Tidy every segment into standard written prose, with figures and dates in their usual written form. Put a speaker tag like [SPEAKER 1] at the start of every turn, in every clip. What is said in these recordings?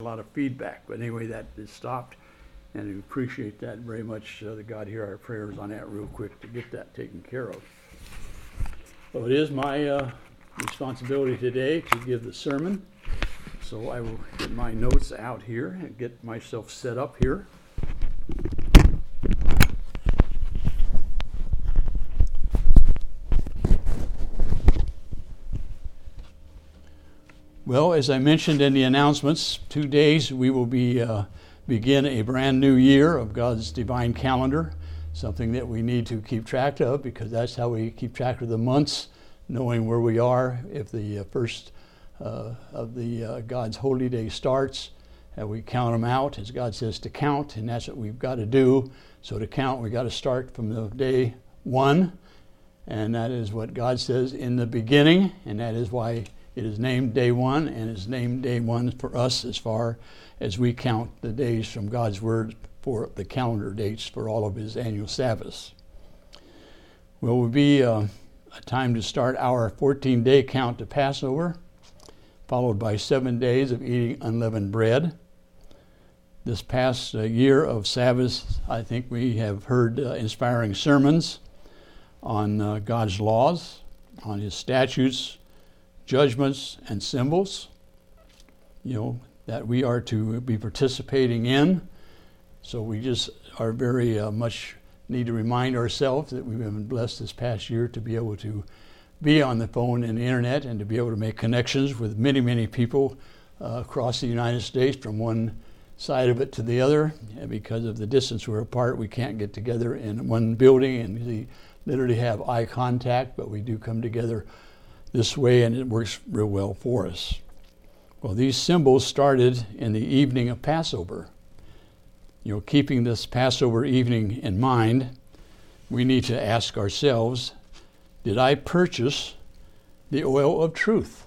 [SPEAKER 1] A lot of feedback, but anyway, that is stopped, and we appreciate that very much, that God hear our prayers on that real quick to get that taken care of. So it is my responsibility today to give the sermon, so I will get my notes out here and get myself set up here. Well, as I mentioned in the announcements, 2 days we will begin a brand new year of God's divine calendar, something that we need to keep track of because that's how we keep track of the months, knowing where we are if the first of the God's holy day starts. We count them out as God says to count, and that's what we've got to do. So to count, we've got to start from the day one, and that is what God says in the beginning, and that is why it is named day one, and it's named day one for us as far as we count the days from God's Word for the calendar dates for all of His annual Sabbaths. Well, it will be a time to start our 14-day count to Passover, followed by 7 days of eating unleavened bread. This past year of Sabbaths, I think we have heard inspiring sermons on God's laws, on His statutes, judgments, and symbols, that we are to be participating in. So we just are very much need to remind ourselves that we've been blessed this past year to be able to be on the phone and the internet and to be able to make connections with many, many people across the United States from one side of it to the other. And because of the distance we're apart, we can't get together in one building and we literally have eye contact, but we do come together this way, and it works real well for us. Well, these symbols started in the evening of Passover. Keeping this Passover evening in mind, we need to ask ourselves, did I purchase the oil of truth?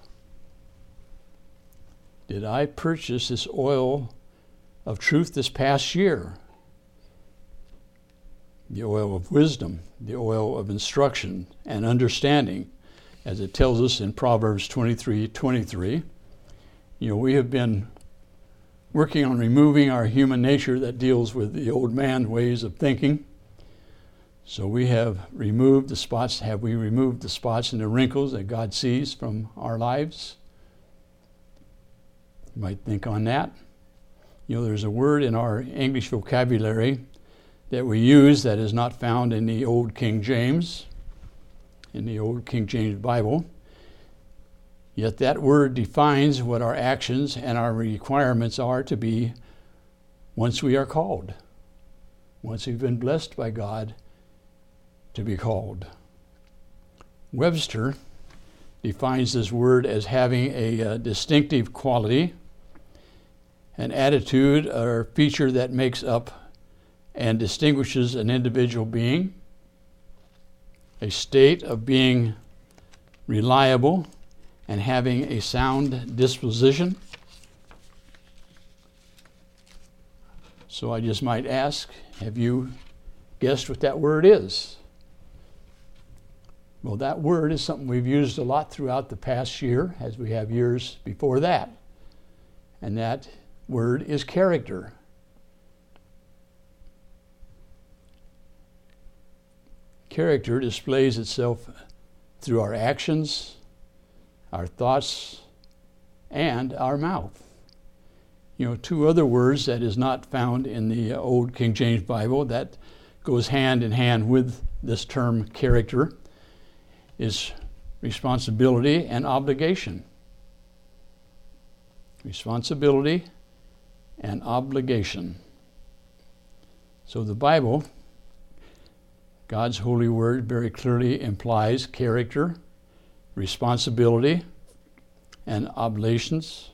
[SPEAKER 1] Did I purchase this oil of truth this past year? The oil of wisdom, the oil of instruction and understanding, as it tells us in Proverbs 23:23. We have been working on removing our human nature that deals with the old man ways of thinking. So we have removed the spots. Have we removed the spots and the wrinkles that God sees from our lives? You might think on that. There's a word in our English vocabulary that we use that is not found in the Old King James, in the Old King James Bible. Yet that word defines what our actions and our requirements are to be once we are called, once we've been blessed by God to be called. Webster defines this word as having a distinctive quality, an attitude or feature that makes up and distinguishes an individual being, a state of being reliable and having a sound disposition. So I just might ask, have you guessed what that word is? Well, that word is something we've used a lot throughout the past year, as we have years before that. And that word is character. Character displays itself through our actions, our thoughts, and our mouth. Two other words that is not found in the Old King James Bible that goes hand in hand with this term character is responsibility and obligation. Responsibility and obligation. So the Bible, God's holy word, very clearly implies character, responsibility, and obligations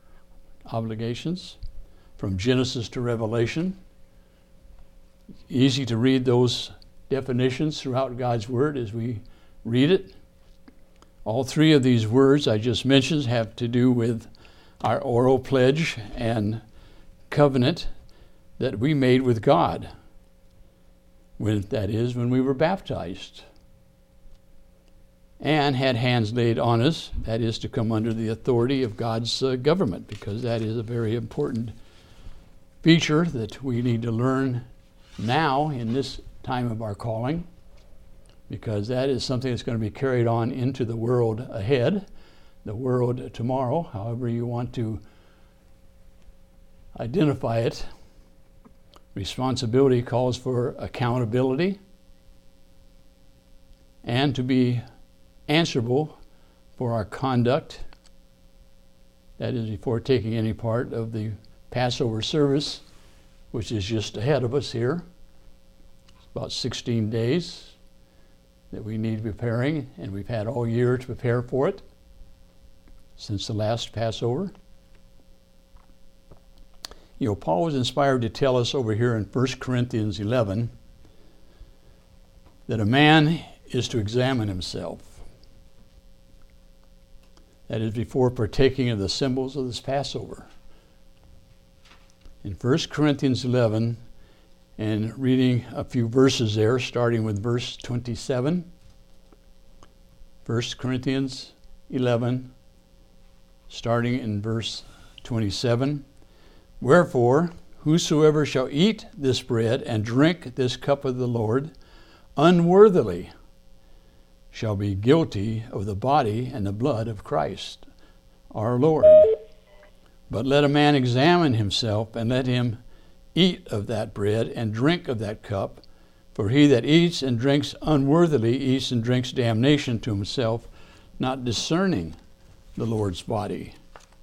[SPEAKER 1] from Genesis to Revelation. Easy to read those definitions throughout God's Word as we read it. All three of these words I just mentioned have to do with our oral pledge and covenant that we made with God, that is, when we were baptized. and had hands laid on us, that is, to come under the authority of God's government, because that is a very important feature that we need to learn now in this time of our calling, because that is something that's going to be carried on into the world ahead, the world tomorrow, however you want to identify it. Responsibility calls for accountability and to be answerable for our conduct. That is, before taking any part of the Passover service, which is just ahead of us here. It's about 16 days that we need to be preparing, and we've had all year to prepare for it since the last Passover. You know, Paul was inspired to tell us over here in 1 Corinthians 11 that a man is to examine himself. That is, before partaking of the symbols of this Passover. In 1 Corinthians 11, and reading a few verses there, starting with verse 27, 1 Corinthians 11, starting in verse 27, "Wherefore, whosoever shall eat this bread and drink this cup of the Lord unworthily shall be guilty of the body and the blood of Christ, our Lord. But let a man examine himself, and let him eat of that bread and drink of that cup. For he that eats and drinks unworthily eats and drinks damnation to himself, not discerning the Lord's body."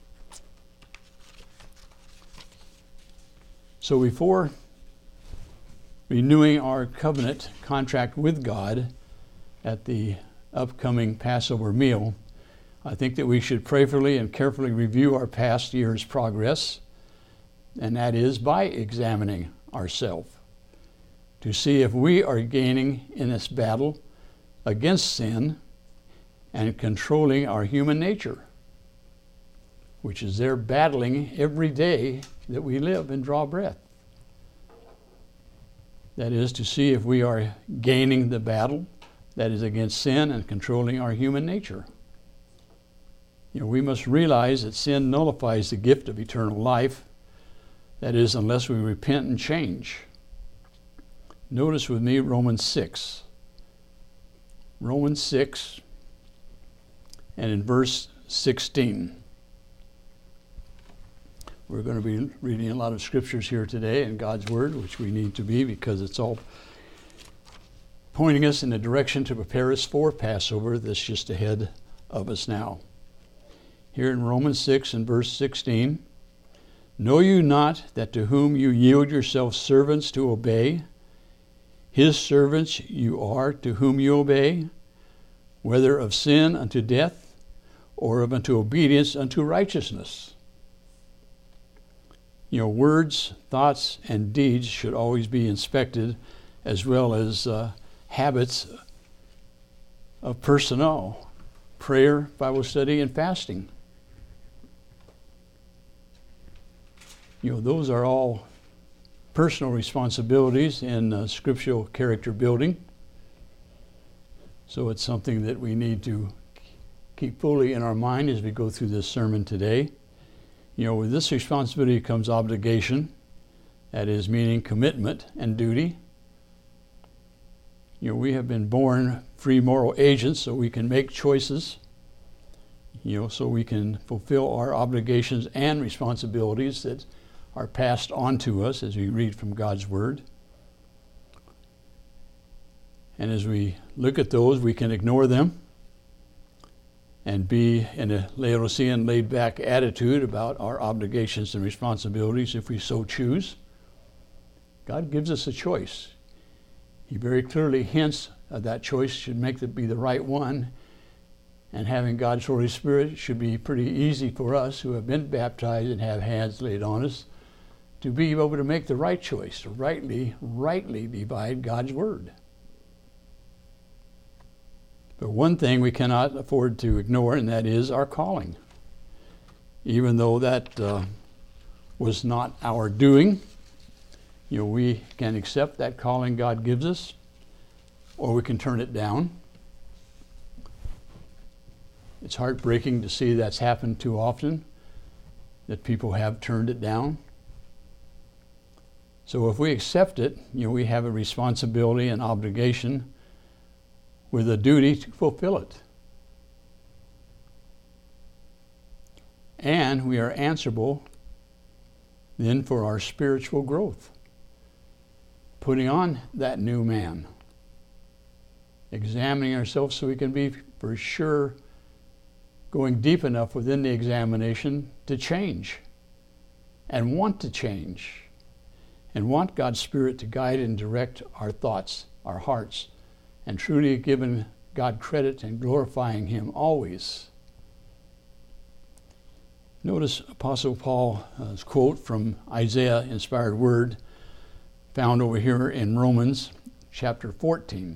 [SPEAKER 1] So before renewing our covenant contract with God at the upcoming Passover meal, I think that we should prayerfully and carefully review our past year's progress, and that is by examining ourselves to see if we are gaining in this battle against sin and controlling our human nature, which is there battling every day that we live and draw breath. That is, to see if we are gaining the battle that is against sin and controlling our human nature. You know, we must realize that sin nullifies the gift of eternal life. That is, unless we repent and change. Notice with me Romans 6. Romans 6, and in verse 16. We're going to be reading a lot of scriptures here today in God's Word, which we need to be, because it's all pointing us in a direction to prepare us for Passover that's just ahead of us now. Here in Romans 6 and verse 16, "Know you not that to whom you yield yourselves servants to obey, his servants you are to whom you obey, whether of sin unto death, or of unto obedience unto righteousness?" You know, words, thoughts, and deeds should always be inspected, as well as habits of personnel, prayer, Bible study, and fasting. You know, those are all personal responsibilities in scriptural character building. So it's something that we need to keep fully in our mind as we go through this sermon today. You know, with this responsibility comes obligation, that is, meaning commitment and duty. You know, we have been born free moral agents, so we can make choices, you know, so we can fulfill our obligations and responsibilities that are passed on to us as we read from God's Word. And as we look at those, we can ignore them and be in a Laodicean laid-back attitude about our obligations and responsibilities if we so choose. God gives us a choice. He very clearly hints that choice should be the right one, and having God's Holy Spirit should be pretty easy for us who have been baptized and have hands laid on us to be able to make the right choice, to rightly divide God's Word. But one thing we cannot afford to ignore, and that is our calling. Even though that was not our doing, you know, we can accept that calling God gives us, or we can turn it down. It's heartbreaking to see that's happened too often, that people have turned it down. So if we accept it, we have a responsibility and obligation with a duty to fulfill it. And we are answerable then for our spiritual growth, putting on that new man, examining ourselves so we can be for sure going deep enough within the examination to change and want to change and want God's Spirit to guide and direct our thoughts, our hearts, and truly giving God credit and glorifying Him always. Notice Apostle Paul's quote from Isaiah-inspired word found over here in Romans chapter 14.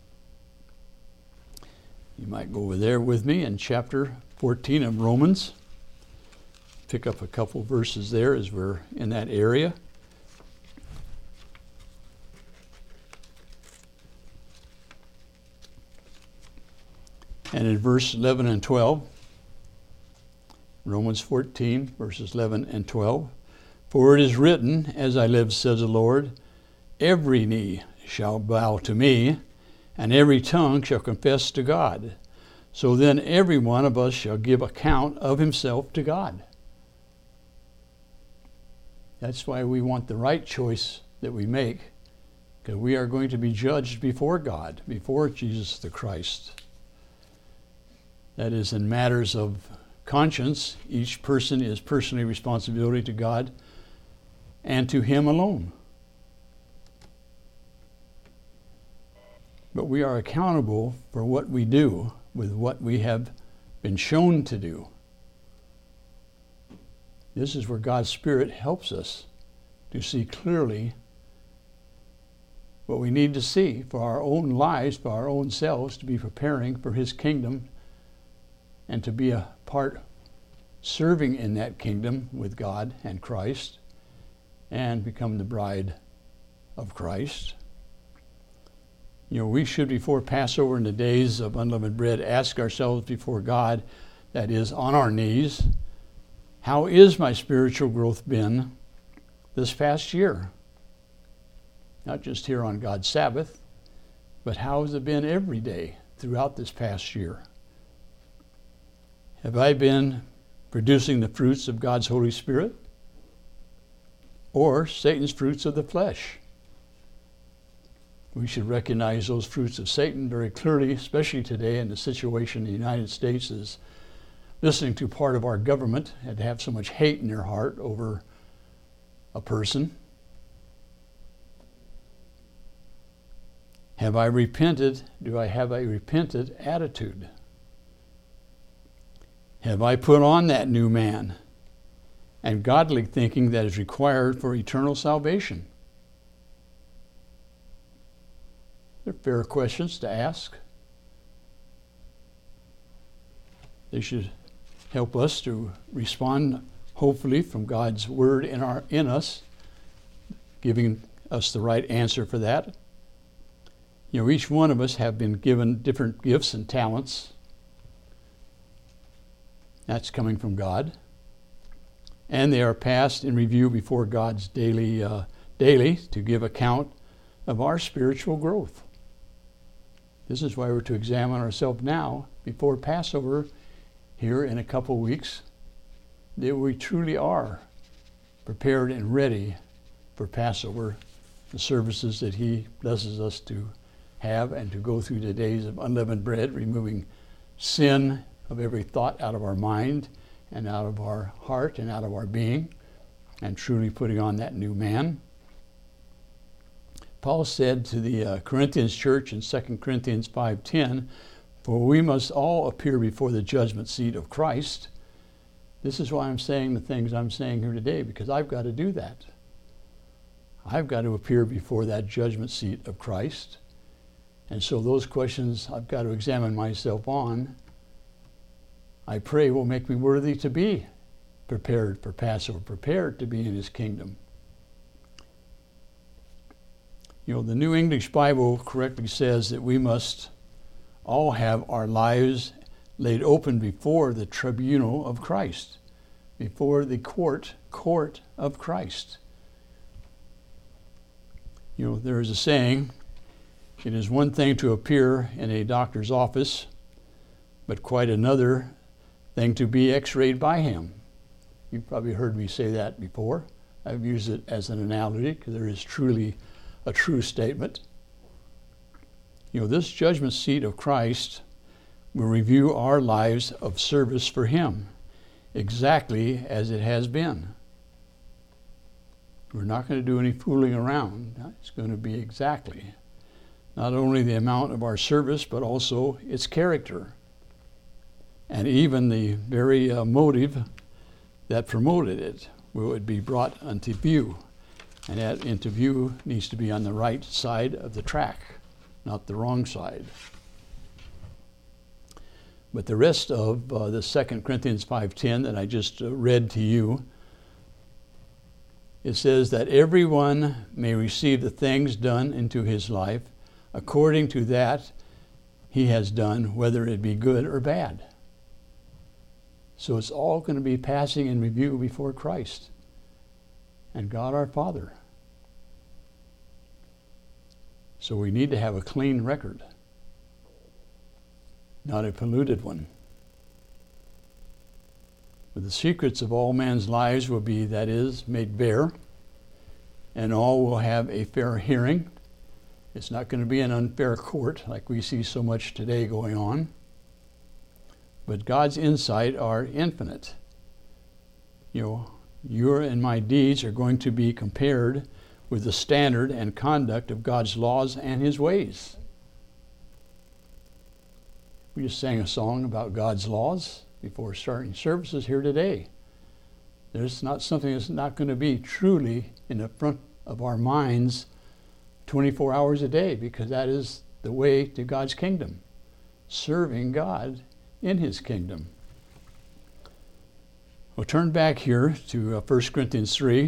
[SPEAKER 1] You might go over there with me in chapter 14 of Romans. Pick up a couple verses there as we're in that area. And in verse 11 and 12, Romans 14, verses 11 and 12, "For it is written, as I live, says the Lord, every knee shall bow to me, and every tongue shall confess to God. So then every one of us shall give account of himself to God." That's why we want the right choice that we make, because we are going to be judged before God, before Jesus the Christ. That is, in matters of conscience, each person is personally responsible to God and to Him alone. But we are accountable for what we do with what we have been shown to do. This is where God's Spirit helps us to see clearly what we need to see for our own lives, for our own selves, to be preparing for His kingdom and to be a part serving in that kingdom with God and Christ and become the bride of Christ. We should, before Passover in the days of unleavened bread, ask ourselves before God, that is, on our knees, how is my spiritual growth been this past year? Not just here on God's Sabbath, but how has it been every day throughout this past year? Have I been producing the fruits of God's Holy Spirit or Satan's fruits of the flesh? We should recognize those fruits of Satan very clearly, especially today in the situation in the United States is listening to part of our government and to have so much hate in their heart over a person. Have I repented? Do I have a repentant attitude? Have I put on that new man and godly thinking that is required for eternal salvation? They're fair questions to ask. They should help us to respond, hopefully, from God's Word in us, giving us the right answer for that. Each one of us have been given different gifts and talents. That's coming from God. And they are passed in review before God's daily to give account of our spiritual growth. This is why we're to examine ourselves now before Passover here in a couple weeks, that we truly are prepared and ready for Passover, the services that He blesses us to have and to go through the days of unleavened bread, removing sin of every thought out of our mind and out of our heart and out of our being, and truly putting on that new man. Paul said to the Corinthians church in 2 Corinthians 5:10, "For we must all appear before the judgment seat of Christ." This is why I'm saying the things I'm saying here today, because I've got to do that. I've got to appear before that judgment seat of Christ. And so those questions I've got to examine myself on, I pray will make me worthy to be prepared for Passover, prepared to be in His kingdom. The New English Bible correctly says that we must all have our lives laid open before the tribunal of Christ, before the court of Christ. You know, there is a saying, it is one thing to appear in a doctor's office, but quite another thing to be x-rayed by him. You've probably heard me say that before. I've used it as an analogy because there is truly a true statement. You know, this judgment seat of Christ will review our lives of service for him, exactly as it has been. We're not going to do any fooling around. It's going to be exactly not only the amount of our service, but also its character, and even the very motive that promoted it will be brought unto view. And that into view needs to be on the right side of the track, not the wrong side. But the rest of the 2 Corinthians 5:10 that I just read to you, it says that everyone may receive the things done into his life according to that he has done, whether it be good or bad. So it's all going to be passing in review before Christ and God our Father. So we need to have a clean record, not a polluted one. But the secrets of all man's lives will be, that is, made bare, and all will have a fair hearing. It's not going to be an unfair court like we see so much today going on. But God's insight are infinite. You know, your and my deeds are going to be compared with the standard and conduct of God's laws and his ways. We just sang a song about God's laws before starting services here today. There's not something that's not going to be truly in the front of our minds 24 hours a day, because that is the way to God's kingdom, serving God in his kingdom. We'll turn back here to 1 Corinthians 3.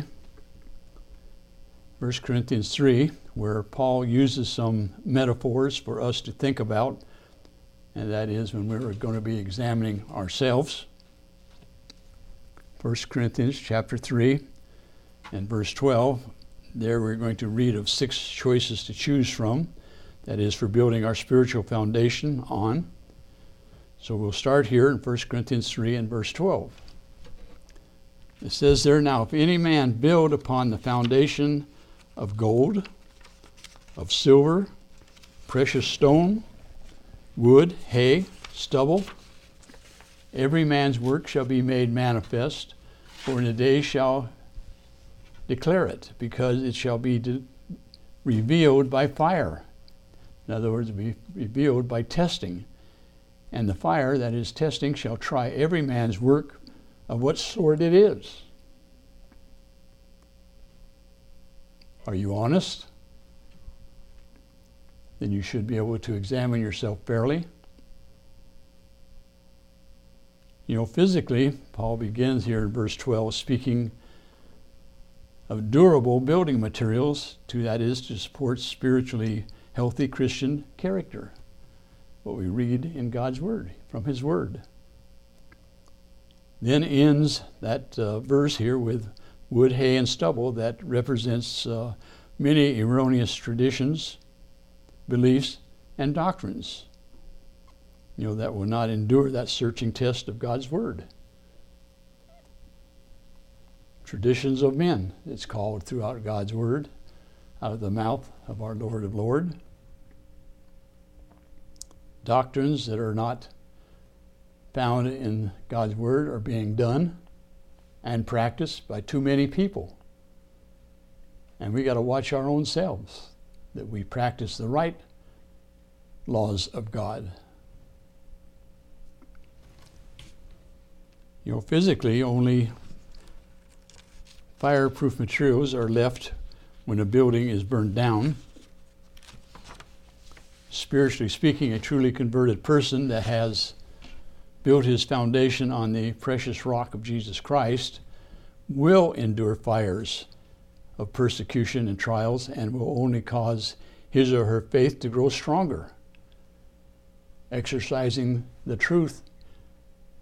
[SPEAKER 1] 1 Corinthians 3, where Paul uses some metaphors for us to think about, and that is when we're going to be examining ourselves. 1 Corinthians chapter 3 and verse 12. There we're going to read of 6 choices to choose from, that is, for building our spiritual foundation on. So we'll start here in 1 Corinthians 3 and verse 12. It says there, now if any man build upon the foundation of gold, of silver, precious stone, wood, hay, stubble, every man's work shall be made manifest, for in a day shall declare it, because it shall be revealed by fire. In other words, be revealed by testing. And the fire, that is testing, shall try every man's work of what sort it is. Are you honest? Then you should be able to examine yourself fairly. You know, physically, Paul begins here in verse 12 speaking of durable building materials, that is, to support spiritually healthy Christian character. What we read in God's Word, from his Word. Then ends that verse here with wood, hay, and stubble that represents many erroneous traditions, beliefs, and doctrines, you know, that will not endure that searching test of God's Word. Traditions of men, it's called throughout God's Word, out of the mouth of our Lord of Lords. Doctrines that are not found in God's Word are being done and practiced by too many people. And we got to watch our own selves, that we practice the right laws of God. You know, physically, only fireproof materials are left when a building is burned down. Spiritually speaking, a truly converted person that has built his foundation on the precious rock of Jesus Christ will endure fires of persecution and trials, and will only cause his or her faith to grow stronger, exercising the truth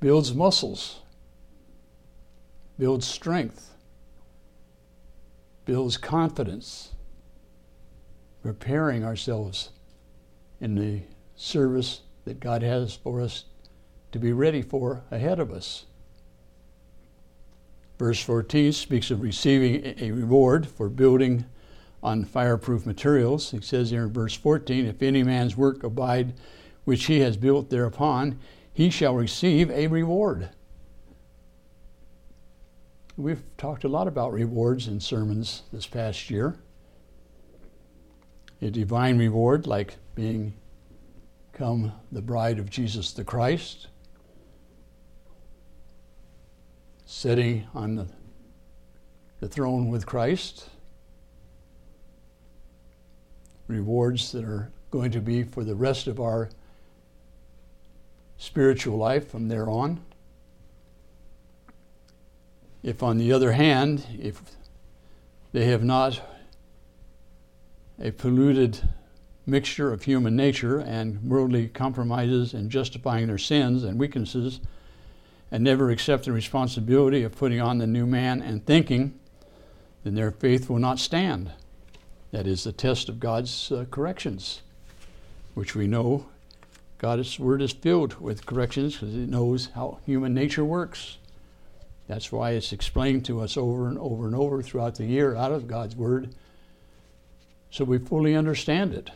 [SPEAKER 1] builds muscles, builds strength, builds confidence, preparing ourselves in the service that God has for us to be ready for ahead of us. Verse 14 speaks of receiving a reward for building on fireproof materials. He says here in verse 14, if any man's work abide which he has built thereupon, he shall receive a reward. We've talked a lot about rewards in sermons this past year. A divine reward like become the bride of Jesus the Christ, sitting on the throne with Christ, rewards that are going to be for the rest of our spiritual life from there on. If, on the other hand, if they have not a polluted mixture of human nature and worldly compromises and justifying their sins and weaknesses, and never accept the responsibility of putting on the new man and thinking, then their faith will not stand. That is the test of God's corrections, which we know God's word is filled with corrections because it knows how human nature works. That's why it's explained to us over and over and over throughout the year out of God's word, so we fully understand it.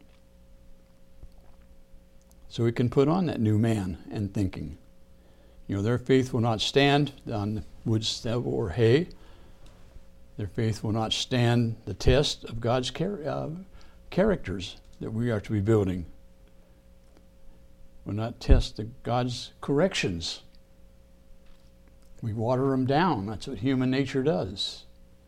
[SPEAKER 1] So we can put on that new man and thinking. Their faith will not stand on wood, stubble, or hay. Their faith will not stand the test of God's characters that we are to be building. Will not test God's corrections. We water them down. That's what human nature does.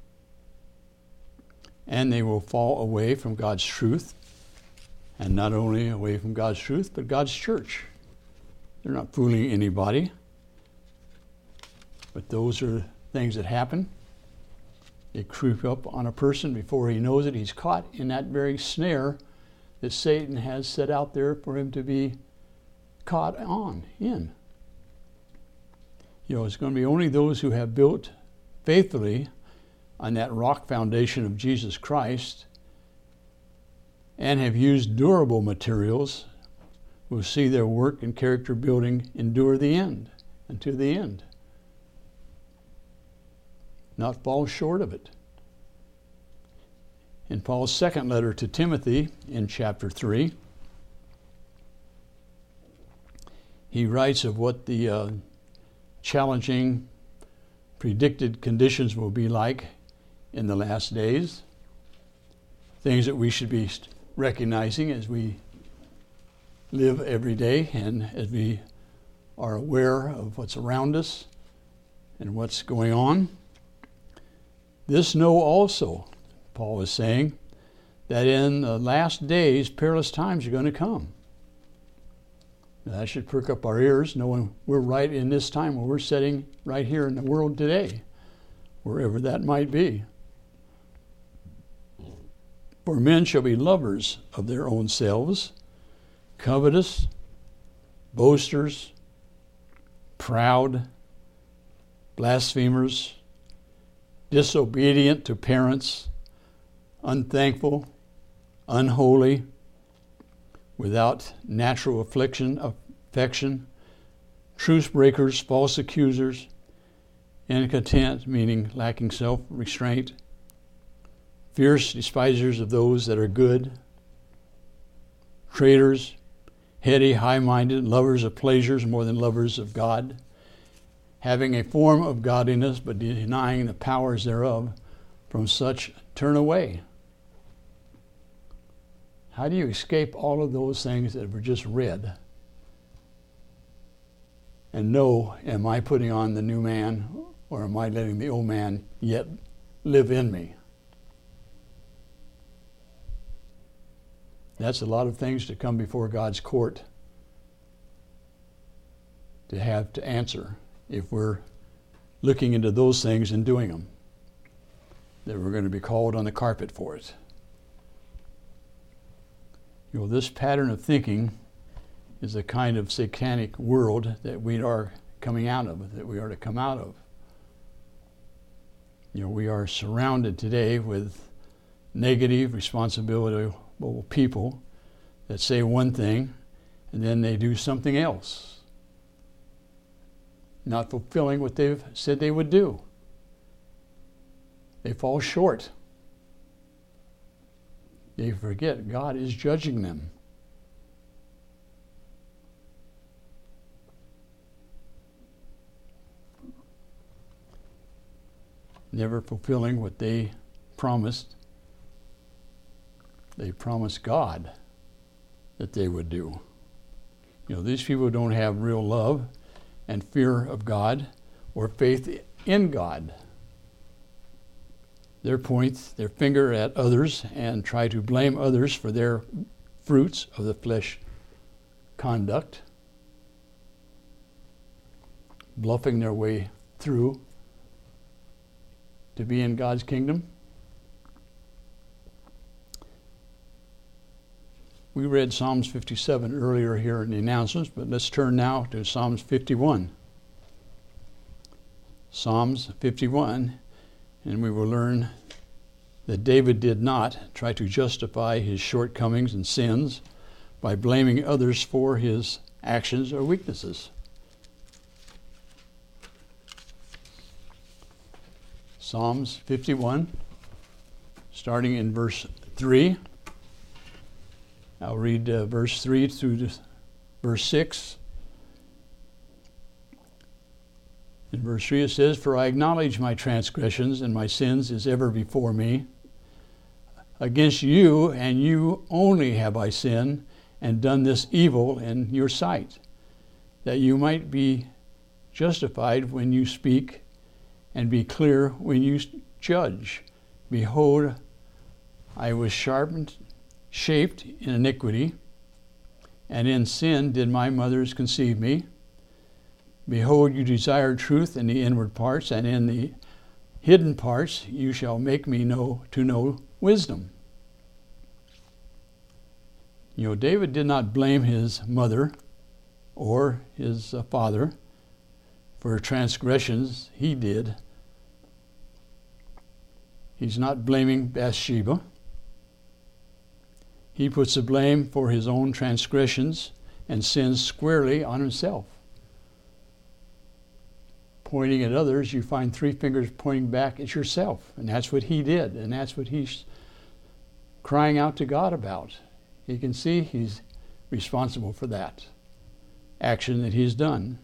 [SPEAKER 1] And they will fall away from God's truth. And not only away from God's truth, but God's church. They're not fooling anybody. But those are things that happen. They creep up on a person before he knows it. He's caught in that very snare that Satan has set out there for him to be caught in. It's going to be only those who have built faithfully on that rock foundation of Jesus Christ and have used durable materials will see their work and character building endure unto the end. Not fall short of it. In Paul's second letter to Timothy in chapter 3, he writes of what the challenging, predicted conditions will be like in the last days, things that we should be recognizing as we live every day and as we are aware of what's around us and what's going on. This know also, Paul is saying, that in the last days perilous times are going to come. Now, that should perk up our ears, knowing we're right in this time where we're sitting right here in the world today, wherever that might be. For men shall be lovers of their own selves, covetous, boasters, proud, blasphemers, disobedient to parents, unthankful, unholy, without natural affection, truce breakers, false accusers, incontent, meaning lacking self-restraint, fierce despisers of those that are good, traitors, heady, high-minded, lovers of pleasures more than lovers of God, having a form of godliness but denying the powers thereof. From such turn away. How do you escape all of those things that were just read and know, am I putting on the new man or am I letting the old man yet live in me? That's a lot of things to come before God's court to have to answer if we're looking into those things and doing them, that we're going to be called on the carpet for it. This pattern of thinking is a kind of satanic world that we are coming out of, that we are to come out of. We are surrounded today with negative, responsibility people that say one thing and then they do something else, not fulfilling what they've said they would do. They fall short. They forget God is judging them. Never fulfilling what they promised. They promised God that they would do. These people don't have real love and fear of God or faith in God. They point their finger at others and try to blame others for their fruits of the flesh conduct, bluffing their way through to be in God's kingdom. We read Psalms 57 earlier here in the announcements, but let's turn now to Psalms 51. Psalms 51, and we will learn that David did not try to justify his shortcomings and sins by blaming others for his actions or weaknesses. Psalms 51, starting in verse 3. I'll read verse 3 through to verse 6. In verse 3 it says, "For I acknowledge my transgressions, and my sins is ever before me. Against you and you only have I sinned, and done this evil in your sight, that you might be justified when you speak, and be clear when you judge. Behold, I was shaped in iniquity, and in sin did my mothers conceive me. Behold, you desire truth in the inward parts, and in the hidden parts you shall make me know wisdom." David did not blame his mother or his father for transgressions he did. He's not blaming Bathsheba. He puts the blame for his own transgressions and sins squarely on himself. Pointing at others, you find three fingers pointing back at yourself, and that's what he did, and that's what he's crying out to God about. He can see he's responsible for that action that he's done.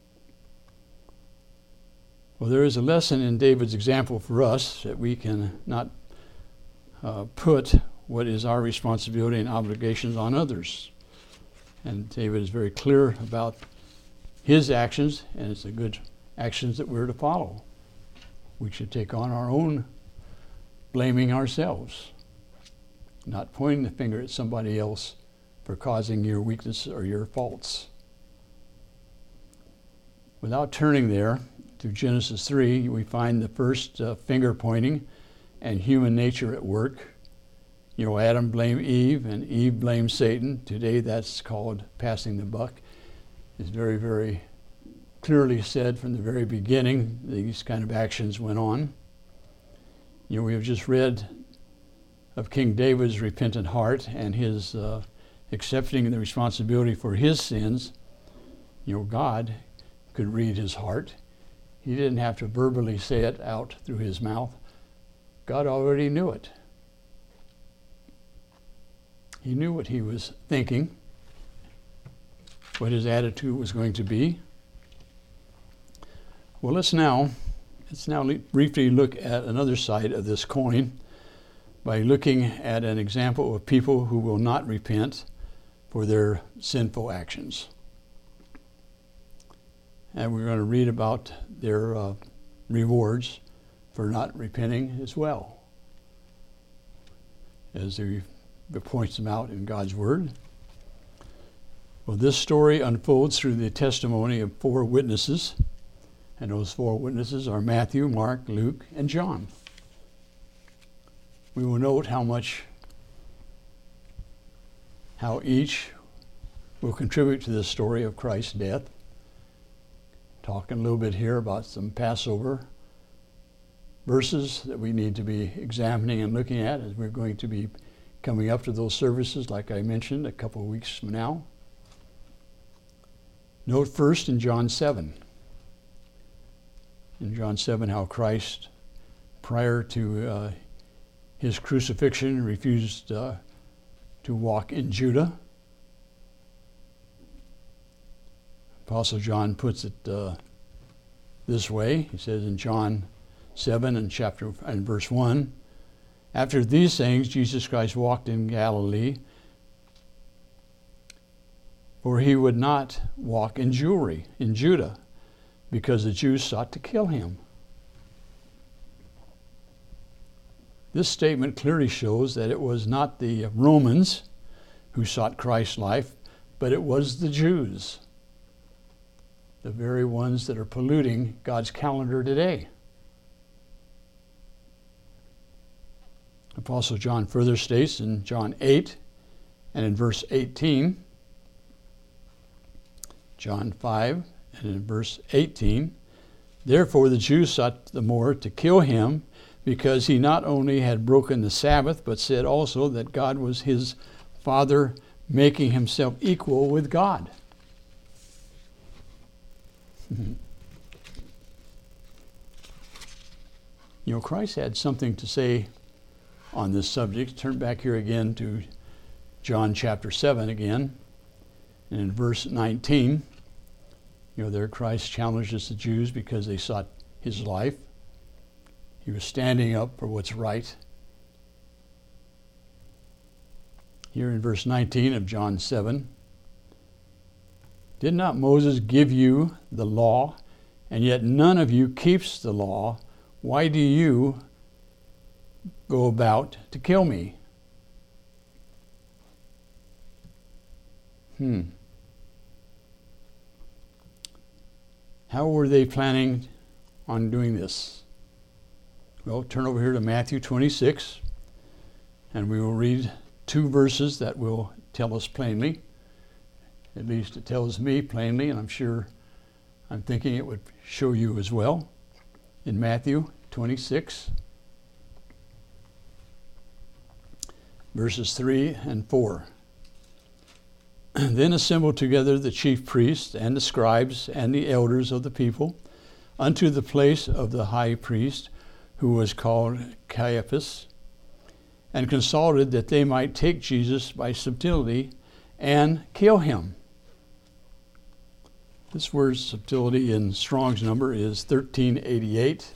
[SPEAKER 1] Well, there is a lesson in David's example for us that we can not put what is our responsibility and obligations on others. And David is very clear about his actions, and it's the good actions that we're to follow. We should take on our own blaming ourselves, not pointing the finger at somebody else for causing your weakness or your faults. Without turning there to Genesis 3, we find the first finger pointing and human nature at work. Adam blamed Eve and Eve blamed Satan. Today that's called passing the buck. It's very, very clearly said from the very beginning these kind of actions went on. We have just read of King David's repentant heart and his accepting the responsibility for his sins. God could read his heart. He didn't have to verbally say it out through his mouth. God already knew it. He knew what he was thinking, what his attitude was going to be. Well, let's now briefly look at another side of this coin by looking at an example of people who will not repent for their sinful actions. And we're going to read about their rewards for not repenting as well, as he points them out in God's Word. Well, this story unfolds through the testimony of four witnesses, and those four witnesses are Matthew, Mark, Luke, and John. We will note how each will contribute to the story of Christ's death, talking a little bit here about some Passover verses that we need to be examining and looking at as we're going to be coming up to those services, like I mentioned, a couple of weeks from now. Note first in John 7. In John 7, how Christ, prior to his crucifixion, refused to walk in Judah. Apostle John puts it this way. He says in John 7 and verse 1, after these things, Jesus Christ walked in Galilee, for he would not walk in Judah, because the Jews sought to kill him. This statement clearly shows that it was not the Romans who sought Christ's life, but it was the Jews, the very ones that are polluting God's calendar today. Apostle John further states in John 8 and in verse 18, John 5 and in verse 18, therefore the Jews sought the more to kill him, because he not only had broken the Sabbath, but said also that God was his Father, making himself equal with God. Christ had something to say on this subject. Turn back here again to John chapter 7 again. And in verse 19, there Christ challenges the Jews because they sought his life. He was standing up for what's right. Here in verse 19 of John 7, did not Moses give you the law, and yet none of you keeps the law? Why do you go about to kill me? How were they planning on doing this? Well, turn over here to Matthew 26, and we will read two verses that will tell us plainly. At least it tells me plainly, and I'm thinking it would show you as well. In Matthew 26, verses 3 and 4. Then assembled together the chief priests and the scribes and the elders of the people unto the place of the high priest, who was called Caiaphas, and consulted that they might take Jesus by subtlety and kill him. This word subtlety in Strong's number is 1388,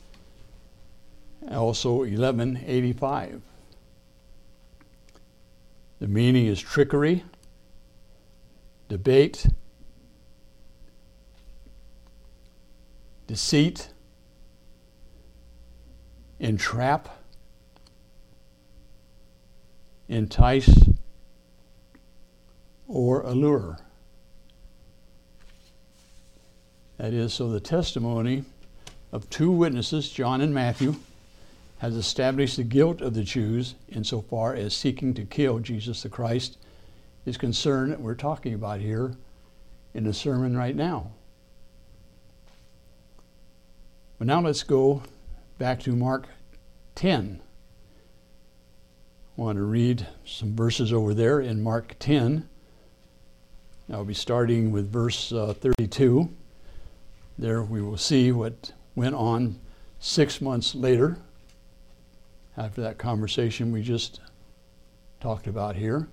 [SPEAKER 1] also 1185. The meaning is trickery, debate, deceit, entrap, entice, or allure. That is, so the testimony of two witnesses, John and Matthew, has established the guilt of the Jews insofar as seeking to kill Jesus the Christ is concerned that we're talking about here in the sermon right now. But now let's go back to Mark 10. I want to read some verses over there in Mark 10. I'll be starting with verse 32. There we will see what went on 6 months later, after that conversation we just talked about here.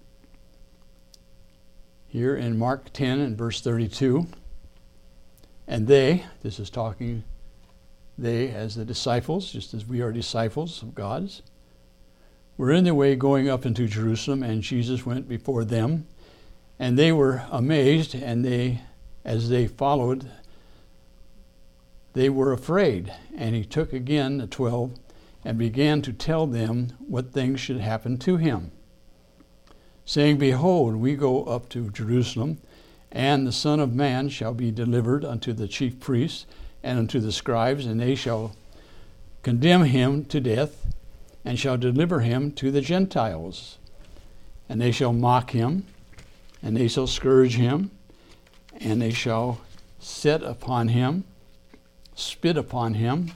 [SPEAKER 1] Here in Mark 10 and verse 32, and they, this is talking, they as the disciples, just as we are disciples of God's, were in their way going up into Jerusalem, and Jesus went before them, and they were amazed, and as they followed, they were afraid. And he took again the 12 and began to tell them what things should happen to him, saying, Behold, we go up to Jerusalem, and the Son of Man shall be delivered unto the chief priests and unto the scribes, and they shall condemn him to death, and shall deliver him to the Gentiles. And they shall mock him, and they shall scourge him, and they shall set upon him, spit upon him,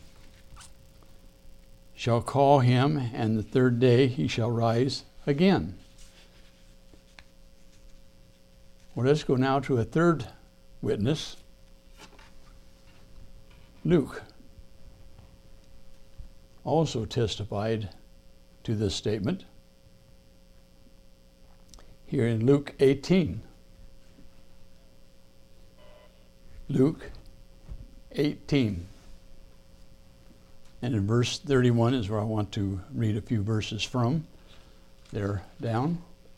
[SPEAKER 1] shall call him, and the third day he shall rise again. Well, let's go now to a third witness, Luke. Also testified to this statement here in Luke 18. Luke 18. And in verse 31 is where I want to read a few verses from. There down.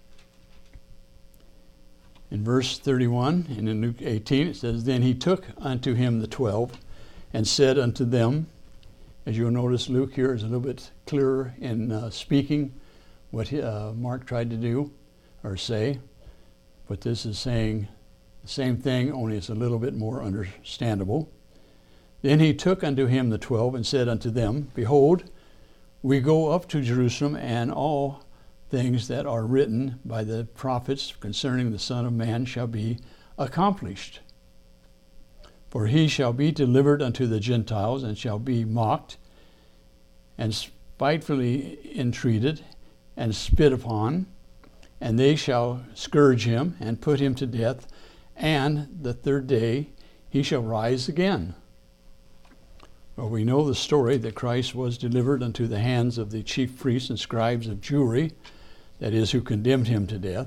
[SPEAKER 1] In verse 31 and in Luke 18 it says, Then he took unto him the 12 and said unto them, as you'll notice, Luke here is a little bit clearer in speaking what Mark tried to do or say, but this is saying the same thing, only it's a little bit more understandable. Then he took unto him the 12 and said unto them, Behold, we go up to Jerusalem, and all things that are written by the prophets concerning the Son of Man shall be accomplished. For he shall be delivered unto the Gentiles, and shall be mocked, and spitefully entreated, and spit upon, and they shall scourge him, and put him to death, and the third day he shall rise again. Well, we know the story that Christ was delivered unto the hands of the chief priests and scribes of Jewry, that is, who condemned him to death.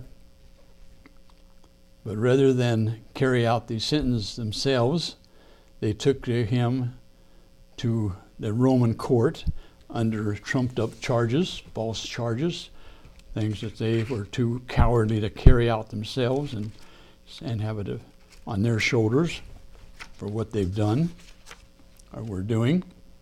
[SPEAKER 1] But rather than carry out the sentence themselves, they took him to the Roman court under trumped-up charges, false charges, things that they were too cowardly to carry out themselves and have it on their shoulders for what they've done or were doing.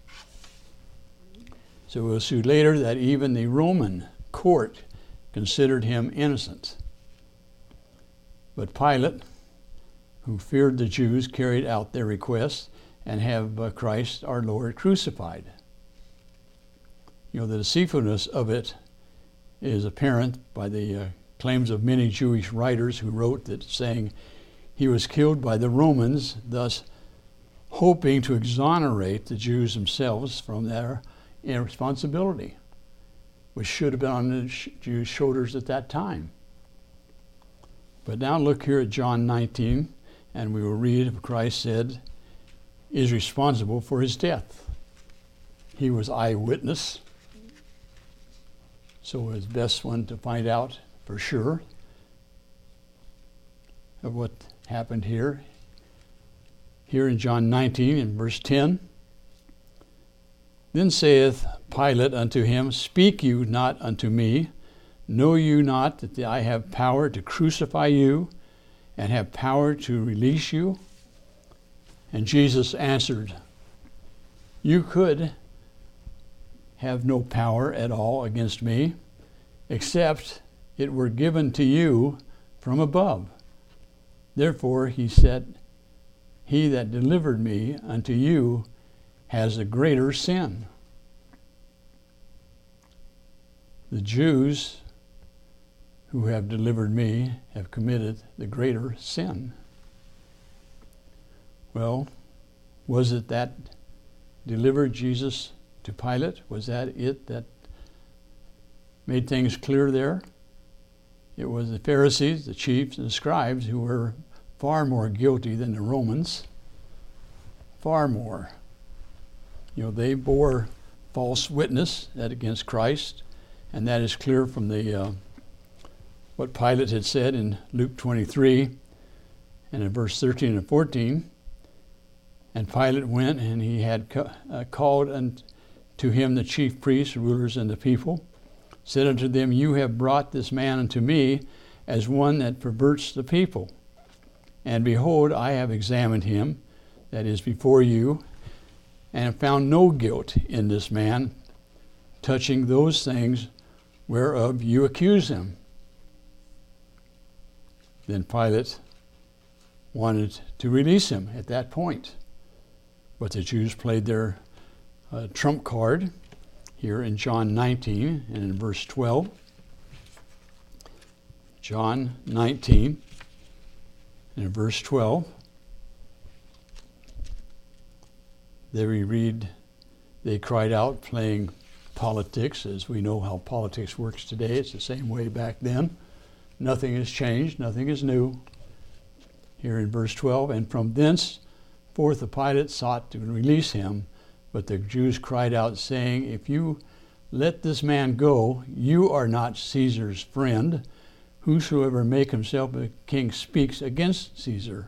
[SPEAKER 1] So we'll see later that even the Roman court considered him innocent. But Pilate, who feared the Jews, carried out their request and have Christ our Lord crucified. You know, the deceitfulness of it is apparent by the claims of many Jewish writers who wrote that, saying he was killed by the Romans, thus hoping to exonerate the Jews themselves from their irresponsibility, which should have been on the Jews' shoulders at that time. But now look here at John 19, and we will read what Christ said is responsible for his death. He was eyewitness, so it's best one to find out for sure of what happened here. Here in John 19, in verse 10, Then saith Pilate unto him, Speak you not unto me? Know you not that I have power to crucify you, and have power to release you? And Jesus answered, You could have no power at all against me, except it were given to you from above. Therefore he said, He that delivered me unto you has a greater sin. The Jews who have delivered me have committed the greater sin. Well, was it that delivered Jesus to Pilate? Was that it that made things clear there? It was the Pharisees, the chiefs, and the scribes who were far more guilty than the Romans. Far more. You know, they bore false witness against Christ, and that is clear from the what Pilate had said in Luke 23 and in verse 13 and 14. And Pilate went, and he had called unto him the chief priests, rulers, and the people, said unto them, You have brought this man unto me as one that perverts the people. And behold, I have examined him, that is before you, and have found no guilt in this man, touching those things whereof you accuse him. Then Pilate wanted to release him at that point. But the Jews played their trump card here in John 19 and in verse 12. John 19 and in verse 12. There we read, they cried out, playing politics, as we know how politics works today. It's the same way back then. Nothing has changed, nothing is new. Here in verse 12, and from thence forth the Pilate sought to release him, but the Jews cried out, saying, if you let this man go, you are not Caesar's friend. Whosoever make himself a king speaks against Caesar.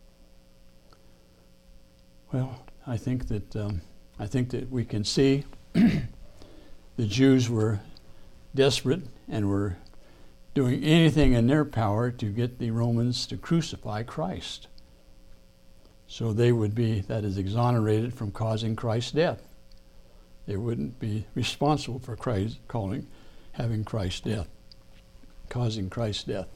[SPEAKER 1] Well, I think that we can see the Jews were desperate and were doing anything in their power to get the Romans to crucify Christ. So they would be, that is, exonerated from causing Christ's death. They wouldn't be responsible for having Christ's death, causing Christ's death.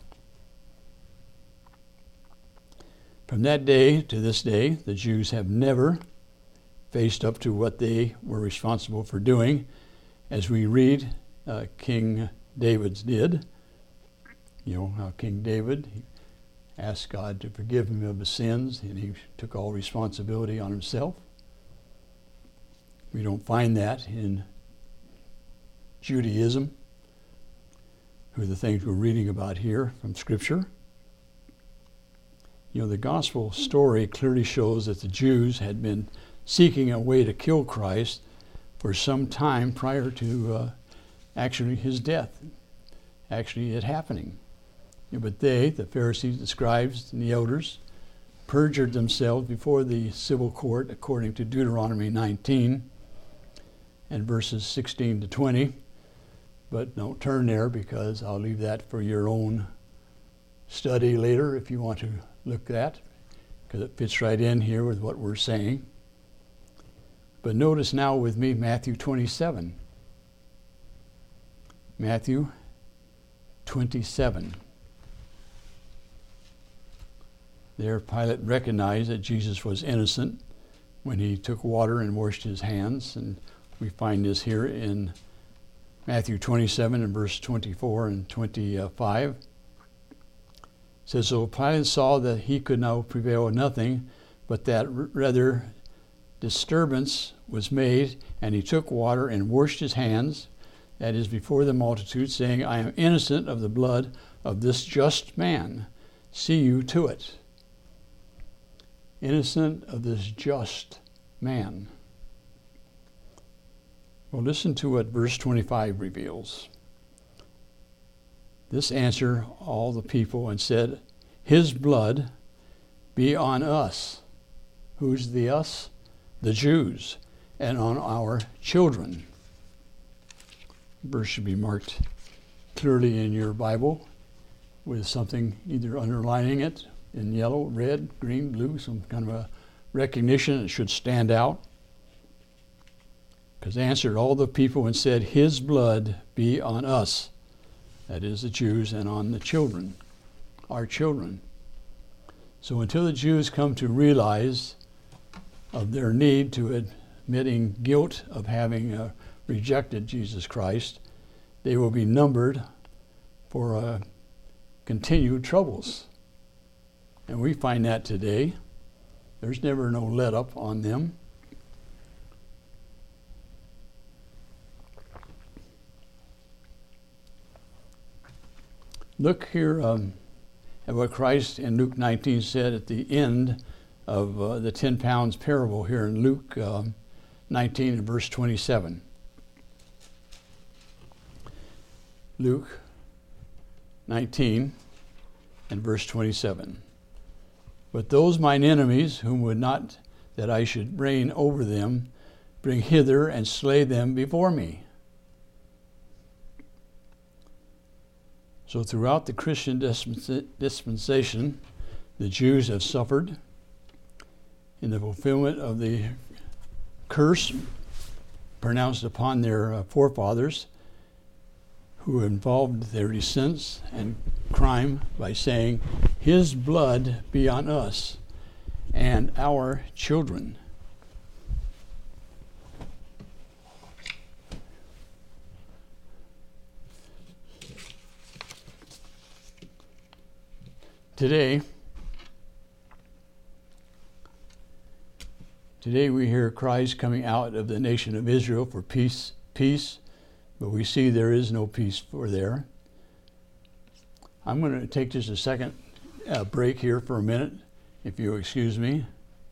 [SPEAKER 1] From that day to this day, the Jews have never faced up to what they were responsible for doing. As we read, King David's did. You know how King David, he asked God to forgive him of his sins, and he took all responsibility on himself. We don't find that in Judaism, who are the things we're reading about here from Scripture. You know, the gospel story clearly shows that the Jews had been seeking a way to kill Christ for some time prior to actually his death, actually it happening. But they, the Pharisees, the scribes, and the elders, perjured themselves before the civil court according to Deuteronomy 19 and verses 16 to 20. But don't turn there, because I'll leave that for your own study later if you want to look at, because it fits right in here with what we're saying. But notice now with me Matthew 27. Matthew 27. There Pilate recognized that Jesus was innocent when he took water and washed his hands. And we find this here in Matthew 27 and verse 24 and 25. It says, so Pilate saw that he could now prevail nothing, but that rather disturbance was made, and he took water and washed his hands, that is, before the multitude, saying, I am innocent of the blood of this just man. See you to it. Innocent of this just man. Well, listen to what verse 25 reveals. This answered all the people and said, his blood be on us. Who's the us? The Jews, and on our children. Verse should be marked clearly in your Bible with something either underlining it in yellow, red, green, blue, some kind of a recognition. It should stand out. Because answered all the people and said, his blood be on us. That is the Jews, and on the children, our children. So until the Jews come to realize of their need to admitting guilt of having rejected Jesus Christ, they will be numbered for continued troubles. And we find that today. There's never no let up on them. Look here at what Christ in Luke 19 said at the end of the 10 pounds parable here in Luke 19 and verse 27. Luke 19 and verse 27. But those mine enemies, whom would not that I should reign over them, bring hither and slay them before me. So throughout the Christian dispensation, the Jews have suffered in the fulfillment of the curse pronounced upon their forefathers, who involved their descents and crime by saying, his blood be on us and our children. Today, Today we hear cries coming out of the nation of Israel for peace, peace, but we see there is no peace for there. I'm going to take just a second break here for a minute, if you'll excuse me.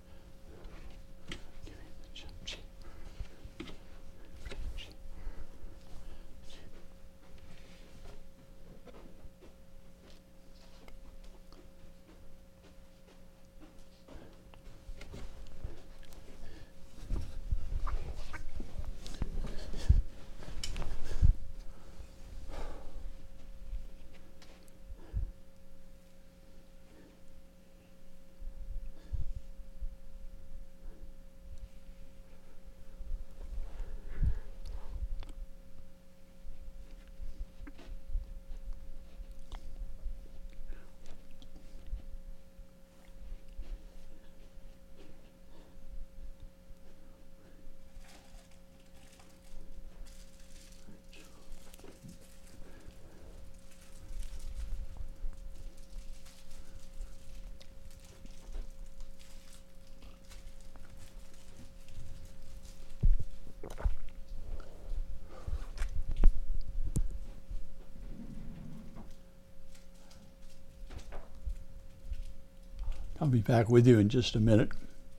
[SPEAKER 1] I'll be back with you in just a minute.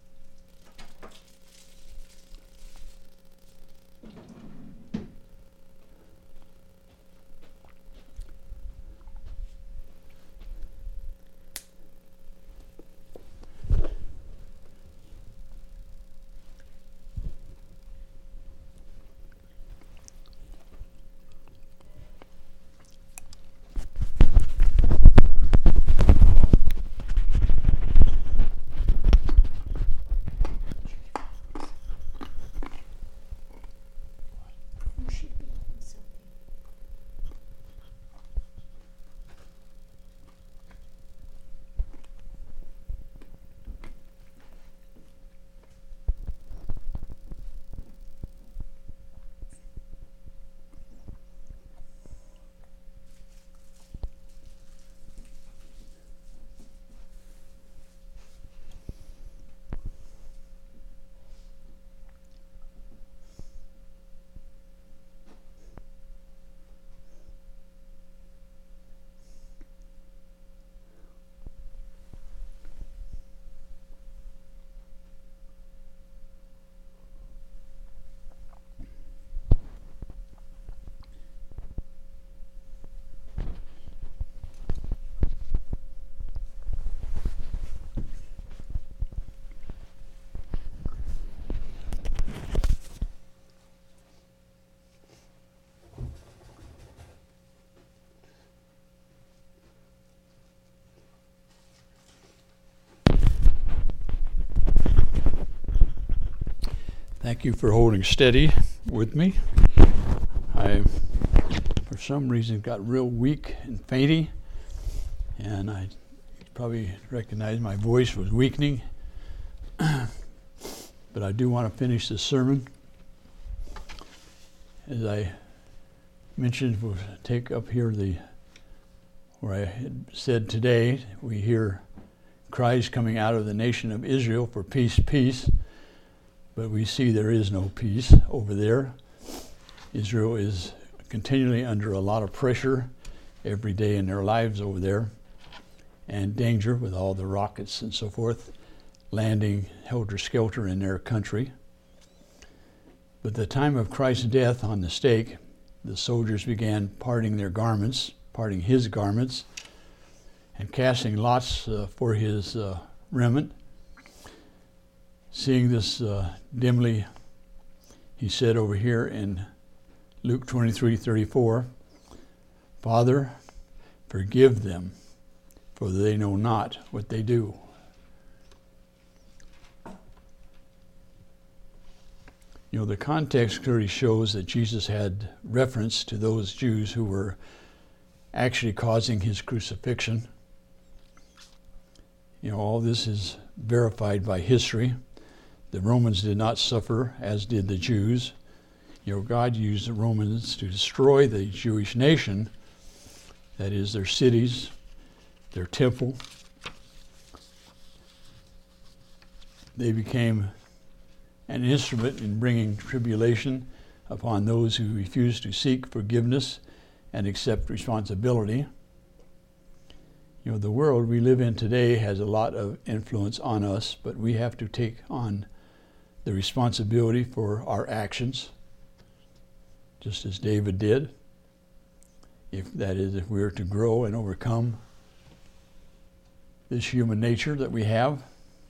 [SPEAKER 1] Thank you for holding steady with me. I, for some reason, got real weak and fainty, and I probably recognized my voice was weakening. But I do want to finish this sermon. As I mentioned, we'll take up here where I had said today, we hear cries coming out of the nation of Israel for peace, peace. But we see there is no peace over there. Israel is continually under a lot of pressure every day in their lives over there, and danger with all the rockets and so forth landing helter-skelter in their country. But the time of Christ's death on the stake, the soldiers began parting his garments, and casting lots for his raiment. Seeing this dimly, he said over here in Luke 23:34, "Father, forgive them, for they know not what they do." You know, the context clearly shows that Jesus had reference to those Jews who were actually causing his crucifixion. You know, all this is verified by history. The Romans did not suffer as did the Jews. You know, God used the Romans to destroy the Jewish nation, that is, their cities, their temple. They became an instrument in bringing tribulation upon those who refuse to seek forgiveness and accept responsibility. You know, the world we live in today has a lot of influence on us, but we have to take on the responsibility for our actions, just as David did. If we are to grow and overcome this human nature that we have.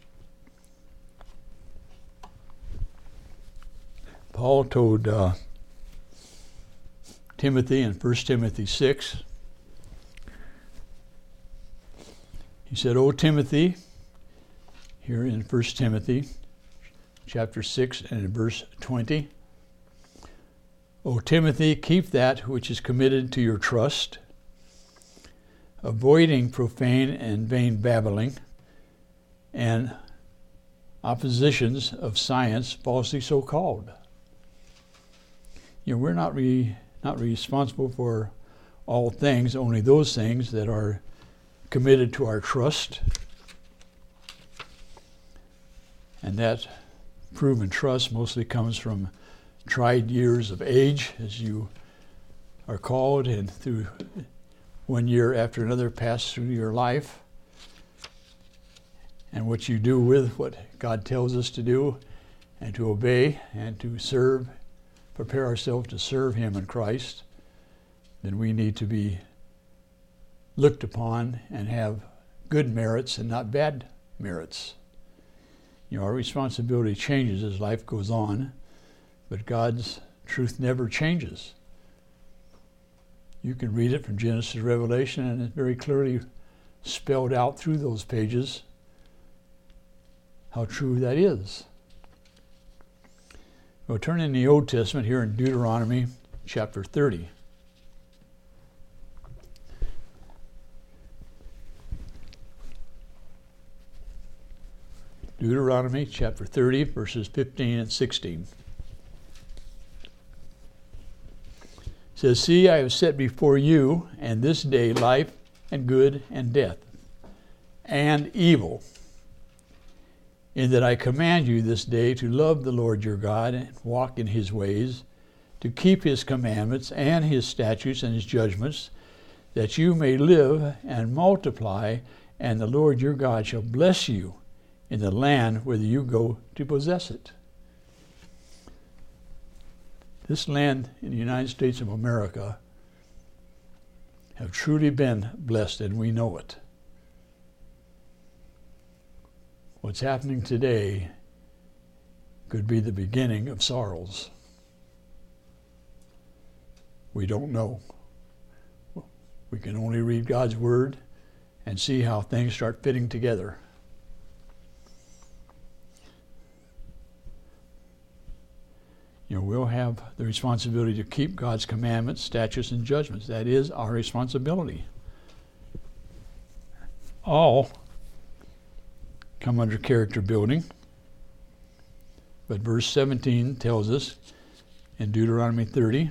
[SPEAKER 1] Paul told Timothy in 1 Timothy 6, he said, "O Timothy," here in 1 Timothy chapter 6 and in verse 20, "O Timothy, keep that which is committed to your trust, avoiding profane and vain babbling and oppositions of science falsely so called." You know, we're not responsible for all things, only those things that are committed to our trust. And that proven trust mostly comes from tried years of age, as you are called, and through one year after another pass through your life. And what you do with what God tells us to do and to obey and to serve, prepare ourselves to serve Him in Christ, then we need to be looked upon and have good merits and not bad merits. You know, our responsibility changes as life goes on, but God's truth never changes. You can read it from Genesis to Revelation, and it's very clearly spelled out through those pages how true that is. We'll turn in the Old Testament here in Deuteronomy chapter 30. Deuteronomy chapter 30, verses 15 and 16. It says, "See, I have set before you and this day life and good and death and evil, in that I command you this day to love the Lord your God and walk in His ways, to keep His commandments and His statutes and His judgments, that you may live and multiply, and the Lord your God shall bless you in the land whither you go to possess it." This land in the United States of America have truly been blessed, and we know it. What's happening today could be the beginning of sorrows. We don't know. We can only read God's Word and see how things start fitting together. You know, we'll have the responsibility to keep God's commandments, statutes, and judgments. That is our responsibility. All come under character building. But verse 17 tells us in Deuteronomy 30,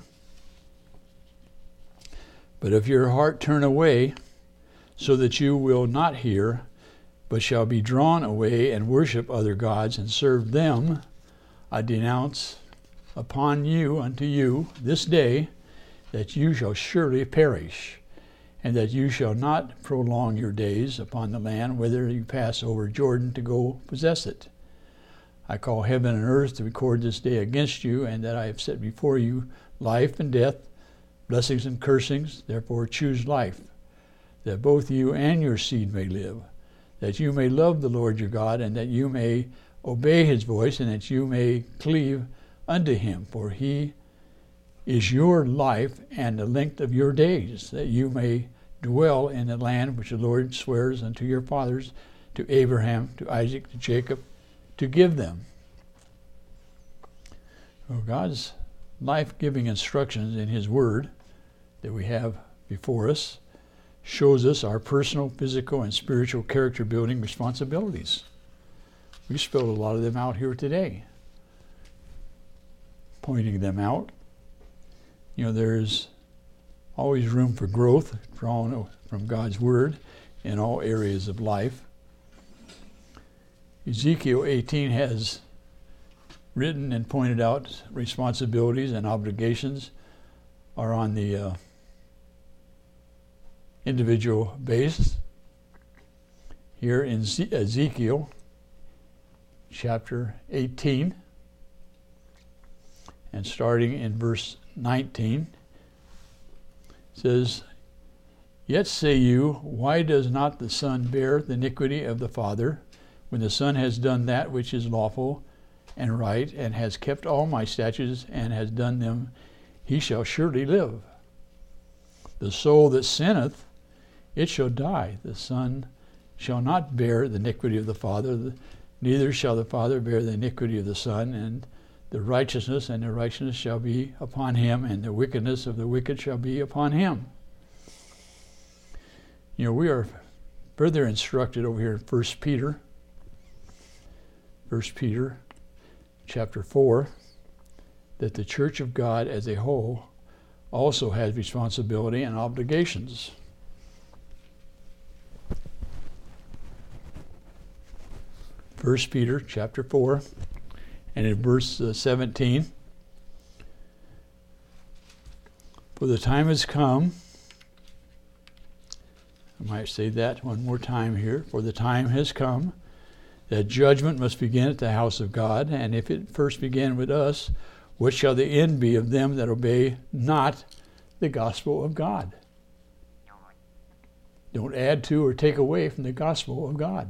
[SPEAKER 1] "But if your heart turn away, so that you will not hear, but shall be drawn away and worship other gods and serve them, I denounce upon you, unto you, this day, that you shall surely perish, and that you shall not prolong your days upon the land whither you pass over Jordan to go possess it. I call heaven and earth to record this day against you, and that I have set before you life and death, blessings and cursings. Therefore choose life, that both you and your seed may live, that you may love the Lord your God, and that you may obey His voice, and that you may cleave unto Him, for He is your life and the length of your days, that you may dwell in the land which the Lord swears unto your fathers, to Abraham, to Isaac, to Jacob, to give them." Well, God's life-giving instructions in His Word that we have before us shows us our personal, physical, and spiritual character-building responsibilities. We spelled a lot of them out here today, pointing them out. You know, there's always room for growth drawn from God's Word in all areas of life. Ezekiel 18 has written and pointed out responsibilities and obligations are on the individual basis. Here in Ezekiel chapter 18, and starting in verse 19, says, "Yet say you, why does not the Son bear the iniquity of the Father, when the Son has done that which is lawful and right, and has kept all my statutes, and has done them, he shall surely live. The soul that sinneth, it shall die. The Son shall not bear the iniquity of the Father, neither shall the Father bear the iniquity of the Son, and the righteousness shall be upon him, and the wickedness of the wicked shall be upon him." You know, we are further instructed over here in 1 Peter chapter 4, that the Church of God as a whole also has responsibility and obligations. First Peter chapter 4, and in verse 17, "For the time has come," I might say that one more time here, "for the time has come that judgment must begin at the house of God, and if it first began with us, what shall the end be of them that obey not the gospel of God?" Don't add to or take away from the gospel of God.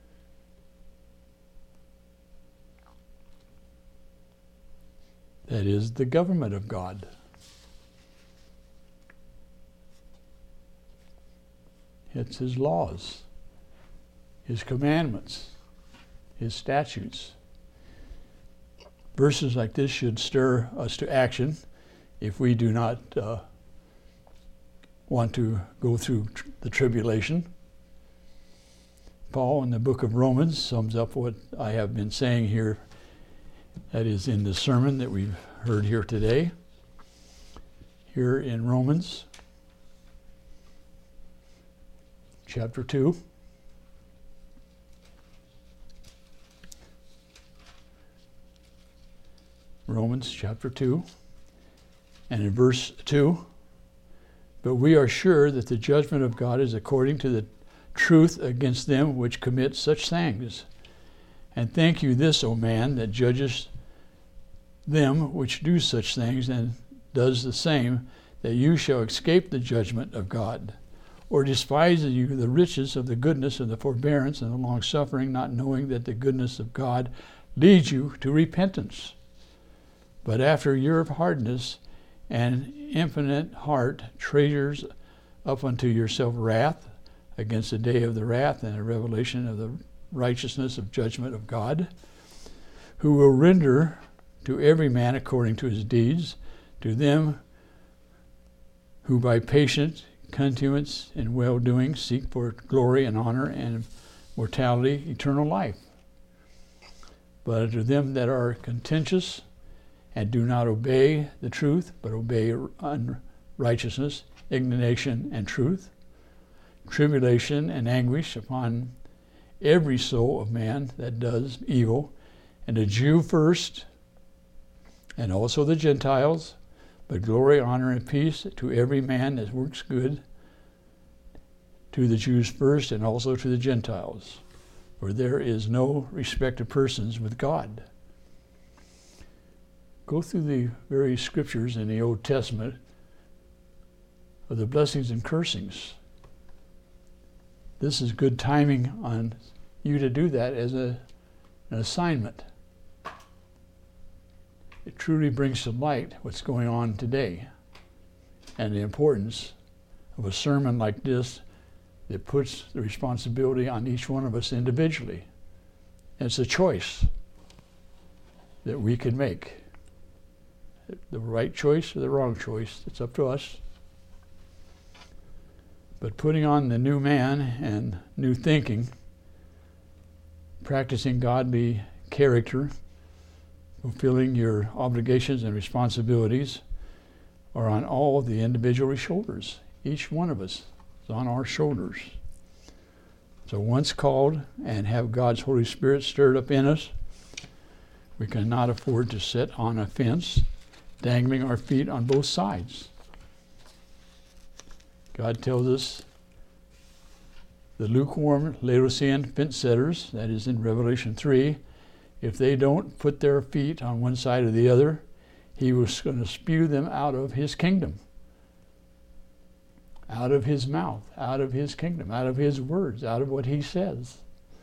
[SPEAKER 1] That is the government of God. It's his laws, his commandments, his statutes. Verses like this should stir us to action if we do not want to go through the tribulation. Paul in the book of Romans sums up what I have been saying here, that is in the sermon that we've heard here today. Here in Romans chapter 2. Romans chapter 2, and in verse 2, "But we are sure that the judgment of God is according to the truth against them which commit such things. And think you this, O man, that judgest them which do such things, and does the same, that you shall escape the judgment of God? Or despise you the riches of the goodness and the forbearance and the long-suffering, not knowing that the goodness of God leads you to repentance? But after your hardness and infinite heart treasures up unto yourself wrath against the day of the wrath and the revelation of the righteousness of judgment of God, who will render to every man according to his deeds, to them who by patient continuance in well-doing seek for glory and honor and mortality, eternal life. But unto them that are contentious and do not obey the truth, but obey unrighteousness, indignation and truth, tribulation and anguish upon every soul of man that does evil, and the Jew first, and also the Gentiles, but glory, honor, and peace to every man that works good, to the Jews first, and also to the Gentiles. For there is no respect of persons with God." Go through the various scriptures in the Old Testament of the blessings and cursings. This is good timing on you to do that as an assignment. It truly brings to light what's going on today and the importance of a sermon like this that puts the responsibility on each one of us individually. And it's a choice that we can make. The right choice or the wrong choice, it's up to us. But putting on the new man and new thinking, practicing godly character, fulfilling your obligations and responsibilities are on all the individual shoulders. Each one of us is on our shoulders. So once called and have God's Holy Spirit stirred up in us, We cannot afford to sit on a fence, dangling our feet on both sides. God tells us the lukewarm Laodicean fence setters, that is in Revelation 3, if they don't put their feet on one side or the other, he was going to spew them out of his kingdom, out of his mouth, out of his kingdom, out of his words, out of what he says.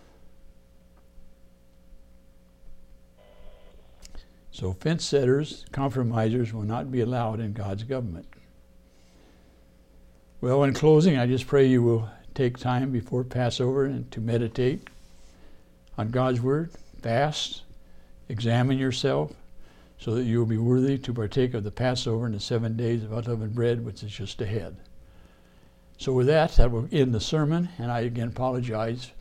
[SPEAKER 1] So fence setters, compromisers will not be allowed in God's government. Well, in closing, I just pray you will take time before Passover and to meditate on God's word, fast, examine yourself, so that you will be worthy to partake of the Passover and the 7 days of unleavened bread, which is just ahead. So with that, that will end the sermon, and I again apologize